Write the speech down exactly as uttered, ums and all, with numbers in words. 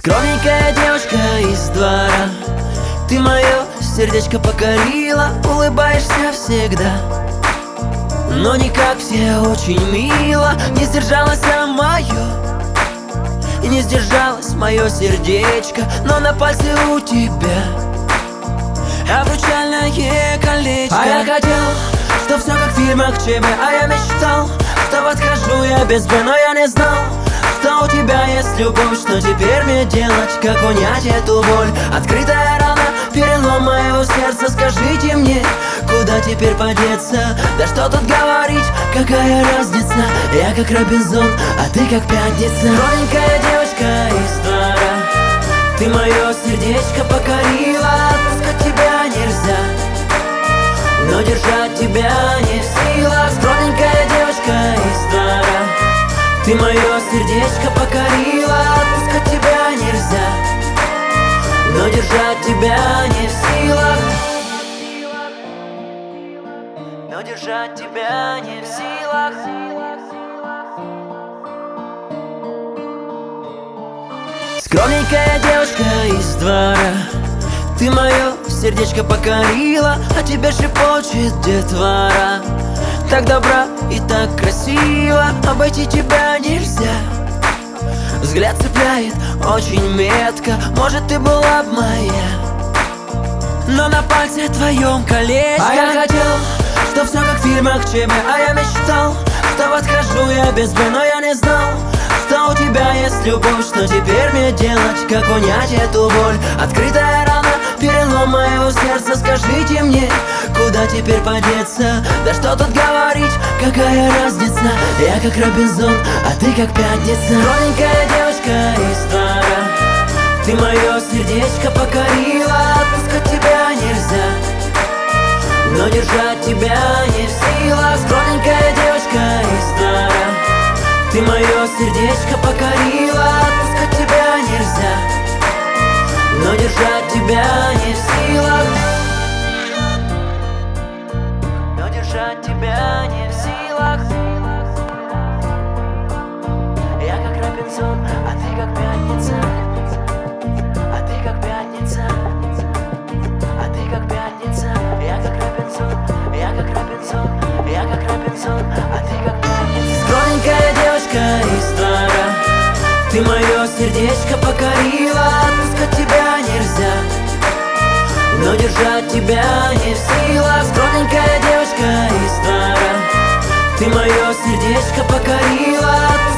Скромненькая девушка из двора, ты мое сердечко покорила, улыбаешься всегда, но не как все, очень мило. Не сдержалась мое, не сдержалось мое сердечко, но на пальце у тебя обручальное колечко. А я хотел, что все как в фильмах ЧБ, а я мечтал, что подхожу я без Б, но я не знал, что у тебя есть любовь. Что теперь мне делать, как унять эту боль? Открытая рана, перелом моего сердца. Скажите мне, куда теперь подеться? Да что тут говорить, какая разница? Я как Робинзон, а ты как пятница. Маленькая девочка из двора, ты мое сердечко покорила. Отпускать тебя нельзя, но держать тебя не в силах. Скромненькая девочка из двора, ты мое сердечко покорила. Отпускать тебя нельзя, но держать тебя не в силах. Но держать тебя не в силах. Скромненькая девушка из двора, ты мое сердечко покорила, а тебе шепочет детвора. Так добра и так красиво, обойти тебя нельзя. Взгляд цепляет очень метко, может, ты была б моя, но на пальце твоем колечко. А я хотел, что все как в фильмах ЧБ, а я мечтал, что подхожу я без Б, но я не знал, что у тебя есть любовь. Что теперь мне делать, как унять эту боль? Открытая рана, перелом моего сердца. Скажите мне, куда теперь подеться? Да что тут говорить, какая разница? Я как Робинзон, а ты как пятница. Маленькая девочка из двора, ты мое сердечко покорила. Отпускать тебя нельзя, но держать тебя не в силах. Скромненькая девочка из двора, ты мое сердечко покорила. Отпускать тебя нельзя, но держать тебя не в силах. Но держать тебя не в силах. Я как Робинзон, а ты как пятница. А ты как пятница. А ты как пятница. Я как Робинзон, я как Робинзон, я как Робинзон, а ты как пятница. Скромненькая девочка из двора, ты мое сердечко покорила. Отпускать тебя нельзя, но держать тебя не в силах. Скромненькая девочка из двора, ты мое сердечко покорила.